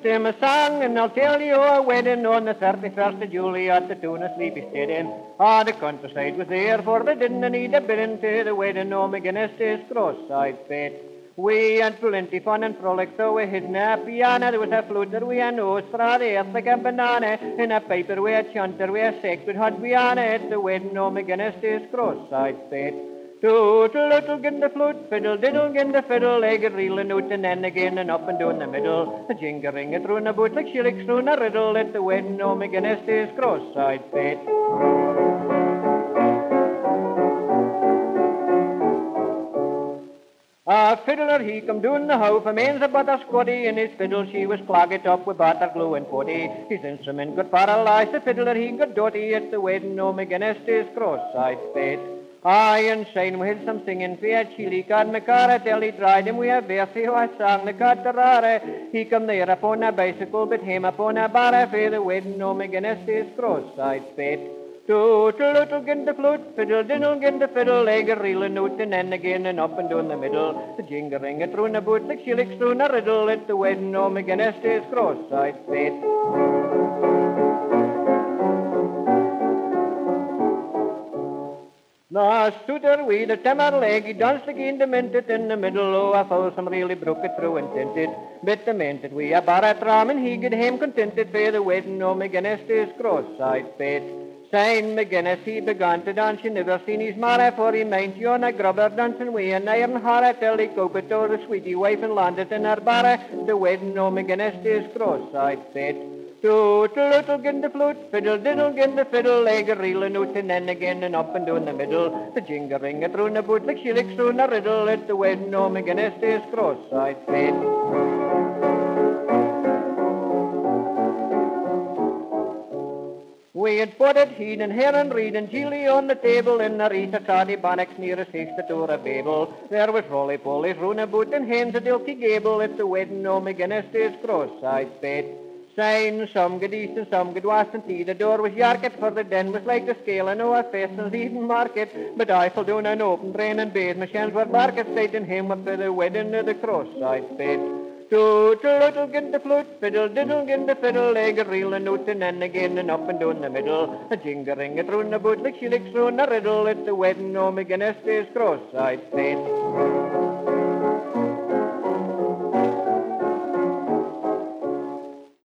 him a song, and I'll tell you a wedding on the 31st of July at the Tuna Sleepy Stadium. The countryside was there, for they didn't need a bidding to the wedding o' McGinnis's cross-side fete. We had plenty fun and frolic, so we hid in a piano. There was a flute that we had nose for the earth like a banana. In a paper we had chanter, we had sacred hot piano at the wedding o' McGinnis's cross-side fete. Toot little gin the flute, fiddle diddle gin the fiddle, leg a reeling out and then again and up and down the middle. A jingering it through a boot like shillings through a riddle at the wedding o' McGinnis's cross-side fete. A fiddler he come down the house, a man's a butter squatty, and his fiddle she was clogged up with butter glue and putty. His instrument got paralyzed, the fiddler he got dirty at the wedding o' McGinnis's cross-side fete. And shine we had some singing for a chili cod macara till he tried him we a verse who I sang the catarare. He come there upon a bicycle but him upon a barra for the wedding o' McGinnis's cross-side fete. Toot little gin the flute, fiddle diddle gin the fiddle, leg a reeling out and then again and up and down the middle. The jingering it through a boot like shillings through a riddle at the wedding o' McGinnis's cross-side fete. The suitor with the timber leg, he danced again the minted in the middle, oh, a folsom really broke it through and tinted. But the minted we a barra tram, and he get him contented for the wedding o' McGinnis's cross-side fete. Saint McGinnis, he began to dance, you never seen his mara, for he meant you on a grubber dancing with an iron horror till he coped to the sweetie wife and landed in her barra, the wedding o' McGinnis's cross-side fete. Toot little gin the flute, fiddle diddle gin the fiddle, leg a reeling out and then again and up and down the middle. The jingering it through a boot like shillings through a riddle at the wedding o' McGinnis's cross-side fete. We had potted heed and hare and reed and chili on the table in the reach of toddy bonnets near a six to a babel. There was roly-polies round about and hens at Ilky Gable at the wedding o' McGinnis's cross-side fete. Sign, some good east and some good west and tea. The door was yarket for the den was like the scale and no a face and Eden market. But I fell down an open drain and bathed my shins were barket state and him up to the wedding of the cross-side fete. Toot little gin the flute, fiddle diddle gin the fiddle, leg a reeling out and then again and up and down the middle. A jingering it through a boot like shillings through a riddle at the wedding o' McGinnis's cross-side fete.